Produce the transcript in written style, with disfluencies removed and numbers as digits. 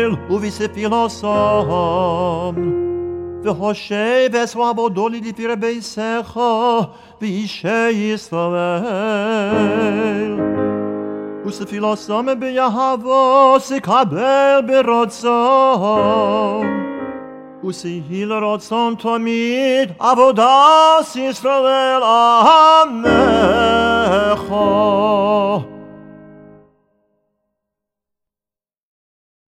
ובספילוסם והושב אסוו דולי לפיר ביסך ואישי ישראל וספילוסם ביהבו סקבל ברצון וסיהיל רצון תמיד עבודת ישראל עמך